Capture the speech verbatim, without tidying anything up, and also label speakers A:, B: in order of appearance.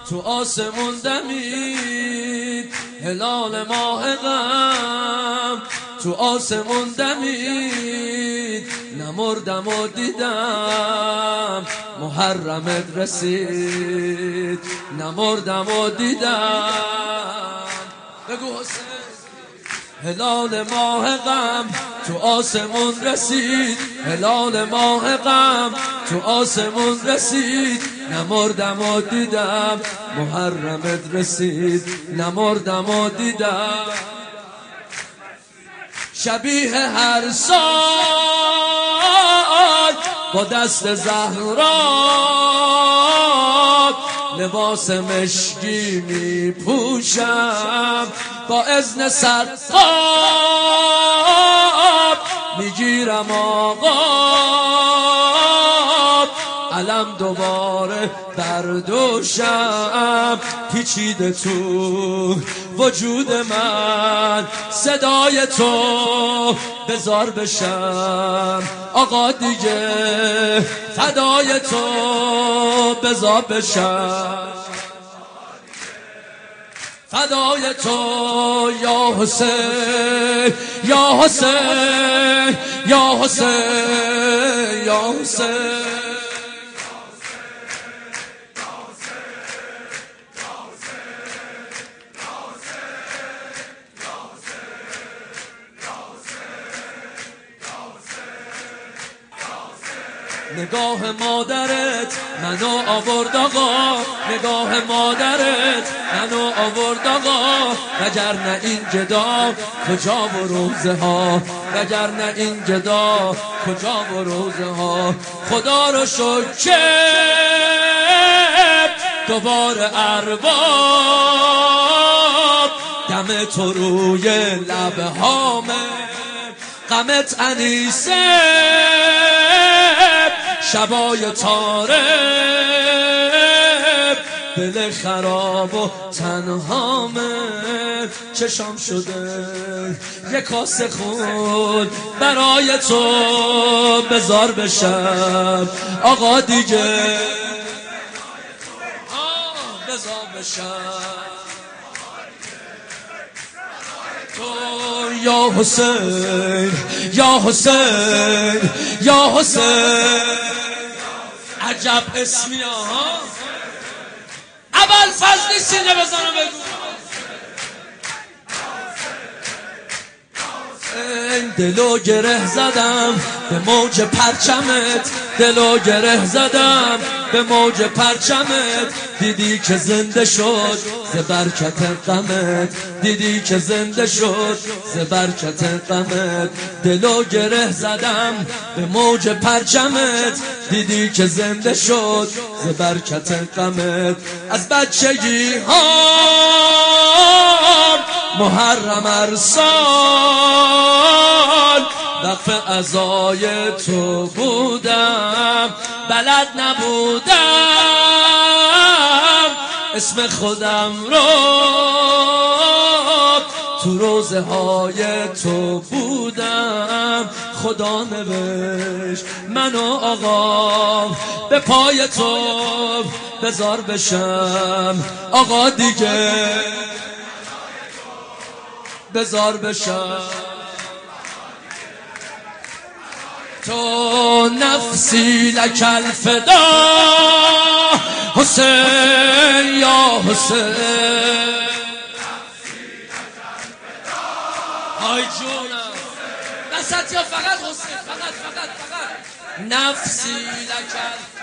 A: تو آسمون دمید هلال ماه غم، تو آسمون دمید نمردم و دیدم محرمت رسید، نمردم و دیدم. بگو حسین. هلال ماه غم تو آسمون رسید، هلال ماه غم تو آسمون رسید، نمردم و دیدم محرمت رسید، نمردم و دیدم. شبیه هر سال با دست زهرا لباس مشکی می پوشم، با اذن سرقاب میگیرم آقا، علم دوباره بردوشم. پیچیده تو وجود من صدای تو، بزار بشم آقا دیگه فدای تو، بزار بشم فدای تو یا حسین، یا حسین، یا حسین، یا حسین. نگاه مادرت منو آورد آقا، نگاه مادرت منو آورد آقا، وگرنه این گدا کجا و روزه ها، وگرنه این گدا کجا و روزه ها. خدا رو شکر دوباره ارباب، دم تو روی لبه هامه، غمت انیسه شبای تاره، دل خراب و تنهامه. چشام شده یک کاسه خون برای تو، بزار بشم آقا دیگه، بزار بشم تو یا حسین، یا حسین، یا حسین. عجب اسمی ها. ابوالفضل سینه بزنم بگو. دلو گره زدم به موج پرچمت، دلو گره زدم به موج پرچمت، دیدی که زنده شد ز برکت غمت، دیدی که زنده شد ز برکت غمت. دلو گره زدم به موج پرچمت، دیدی که زنده شد ز برکت غمت. از بچگی ها محرم ارسال وقف عزای تو بودم، بلد نبودم اسم خودم رو تو روزه های تو بودم. خدا نوشت منو آقا به پای تو، بزار بشم آقا دیگه، بزار بشم تو. نفسی لک الفدا حسین، یا حسین. های جونم نسات یا فقط حسین، فقط فقط فقط. نفسی لک الفدا